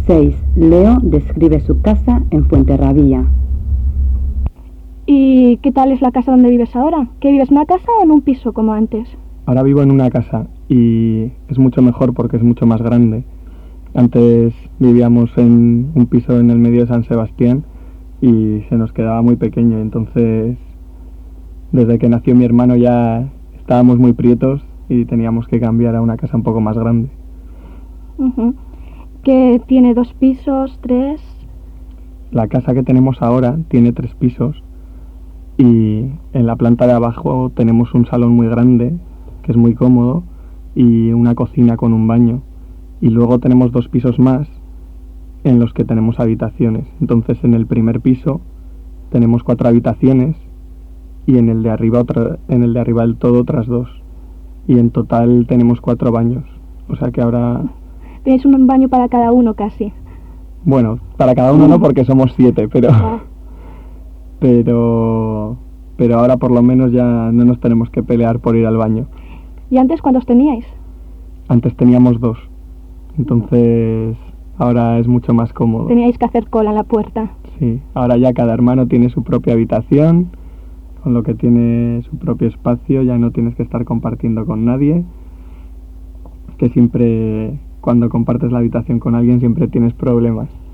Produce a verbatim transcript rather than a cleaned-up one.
seis. Leo describe su casa en Fuenterrabía. ¿Y qué tal es la casa donde vives ahora? ¿Que vives en una casa o en un piso como antes? Ahora vivo en una casa y es mucho mejor porque es mucho más grande. Antes vivíamos en un piso en el medio de San Sebastián y se nos quedaba muy pequeño, entonces desde que nació mi hermano ya estábamos muy prietos y teníamos que cambiar a una casa un poco más grande. Uh-huh. ¿Que tiene dos pisos, tres? La casa que tenemos ahora tiene tres pisos y en la planta de abajo tenemos un salón muy grande, que es muy cómodo, y una cocina con un baño. Y luego tenemos dos pisos más en los que tenemos habitaciones. Entonces en el primer piso tenemos cuatro habitaciones y en el de arriba otra, en el de arriba del todo otras dos. Y en total tenemos cuatro baños. O sea que ahora... Tenéis un baño para cada uno casi. Bueno, para cada uno no porque somos siete, pero... pero... pero ahora por lo menos ya no nos tenemos que pelear por ir al baño. ¿Y antes cuántos teníais? Antes teníamos dos. Entonces ahora es mucho más cómodo. Teníais que hacer cola en la puerta. Sí, ahora ya cada hermano tiene su propia habitación, con lo que tiene su propio espacio, ya no tienes que estar compartiendo con nadie, que siempre cuando compartes la habitación con alguien siempre tienes problemas.